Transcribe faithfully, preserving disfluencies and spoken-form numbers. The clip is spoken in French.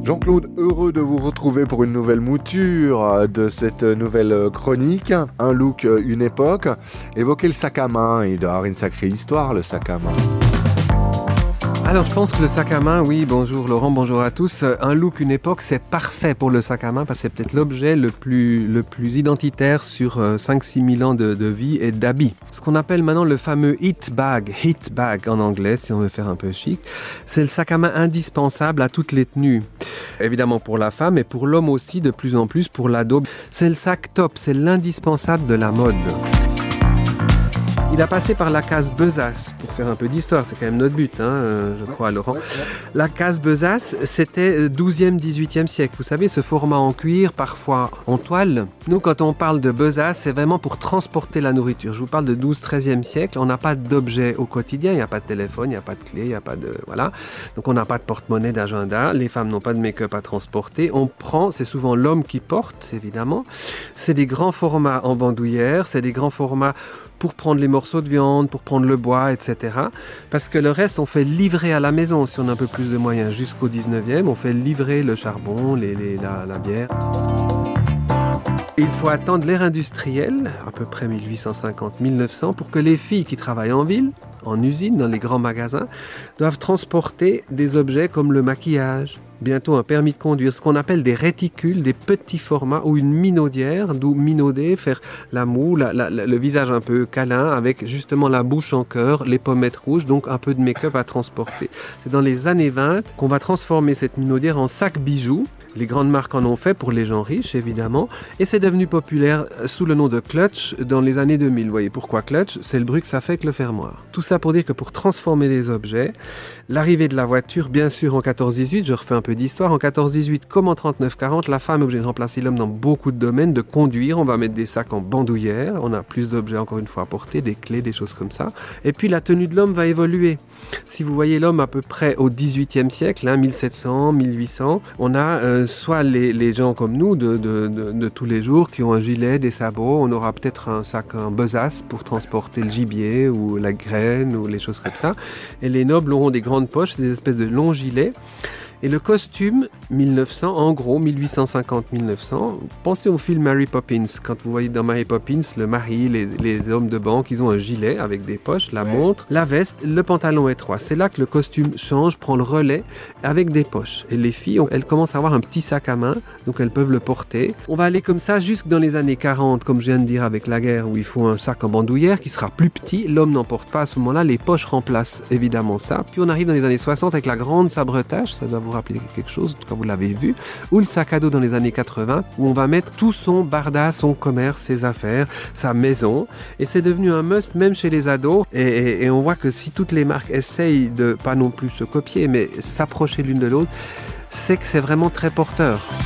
Jean-Claude, heureux de vous retrouver pour une nouvelle mouture de cette nouvelle chronique. Un look, une époque. Évoquer le sac à main, il doit avoir une sacrée histoire, le sac à main. Alors je pense que le sac à main, oui, bonjour Laurent, bonjour à tous. Un look, une époque, c'est parfait pour le sac à main parce que c'est peut-être l'objet le plus, le plus identitaire sur cinq à six mille ans de, de vie et d'habits. Ce qu'on appelle maintenant le fameux hit bag, hit bag en anglais, si on veut faire un peu chic, c'est le sac à main indispensable à toutes les tenues. Évidemment pour la femme et pour l'homme aussi, de plus en plus pour l'ado. C'est le sac top, c'est l'indispensable de la mode. Il a passé par la case Besace, pour faire un peu d'histoire, c'est quand même notre but, hein, je crois, Laurent. La case Besace, c'était douzième, dix-huitième siècle. Vous savez, ce format en cuir, parfois en toile. Nous, quand on parle de Besace, c'est vraiment pour transporter la nourriture. Je vous parle de douzième, treizième siècle. On n'a pas d'objet au quotidien, il n'y a pas de téléphone, il n'y a pas de clé, il n'y a pas de... Voilà. Donc on n'a pas de porte-monnaie, d'agenda. Les femmes n'ont pas de make-up à transporter. On prend, c'est souvent l'homme qui porte, évidemment. C'est des grands formats en bandoulière, c'est des grands formats pour prendre les morceaux de viande, pour prendre le bois, et cetera. Parce que le reste, on fait livrer à la maison, si on a un peu plus de moyens. Jusqu'au dix-neuvième, on fait livrer le charbon, les, les, la, la bière. Il faut attendre l'ère industrielle, à peu près mille huit cent cinquante à mille neuf cents, pour que les filles qui travaillent en ville, en usine, dans les grands magasins, doivent transporter des objets comme le maquillage, bientôt un permis de conduire, ce qu'on appelle des réticules, des petits formats ou une minaudière, d'où minauder, faire la moue, la, la, le visage un peu câlin avec justement la bouche en cœur, les pommettes rouges, donc un peu de make-up à transporter. C'est dans les années vingt qu'on va transformer cette minaudière en sac bijoux. Les grandes marques en ont fait pour les gens riches, évidemment. Et c'est devenu populaire sous le nom de Clutch dans les années deux mille. Vous voyez pourquoi Clutch ? C'est le bruit que ça fait que le fermoir. Tout ça pour dire que pour transformer des objets, l'arrivée de la voiture, bien sûr en quatorze dix-huit, je refais un peu d'histoire, en quatorze dix-huit comme en trente-neuf quarante, la femme est obligée de remplacer l'homme dans beaucoup de domaines, de conduire, on va mettre des sacs en bandoulière, on a plus d'objets encore une fois à porter, des clés, des choses comme ça. Et puis la tenue de l'homme va évoluer. Si vous voyez l'homme à peu près au dix-huitième siècle, hein, mille sept cents, mille huit cents, on a euh, soit les, les gens comme nous de, de, de, de tous les jours qui ont un gilet, des sabots, on aura peut-être un sac en besace pour transporter le gibier ou la graine ou les choses comme ça. Et les nobles auront des grandes poches, des espèces de longs gilets. Et le costume, mille neuf cents, en gros, mille huit cent cinquante à mille neuf cents, pensez au film Mary Poppins. Quand vous voyez dans Mary Poppins, le mari, les, les hommes de banque, ils ont un gilet avec des poches, la montre, la veste, le pantalon étroit. C'est là que le costume change, prend le relais avec des poches. Et les filles, elles commencent à avoir un petit sac à main, donc elles peuvent le porter. On va aller comme ça jusque dans les années quarante, comme je viens de dire avec la guerre, où il faut un sac en bandoulière qui sera plus petit. L'homme n'en porte pas à ce moment-là, les poches remplacent évidemment ça. Puis on arrive dans les années soixante avec la grande sabretage, ça doit vous rappeler quelque chose, en tout cas vous l'avez vu, ou le sac à dos dans les années quatre-vingts, où on va mettre tout son barda, son commerce, ses affaires, sa maison, et c'est devenu un must même chez les ados, et, et, et on voit que si toutes les marques essayent de, pas non plus se copier, mais s'approcher l'une de l'autre, c'est que c'est vraiment très porteur.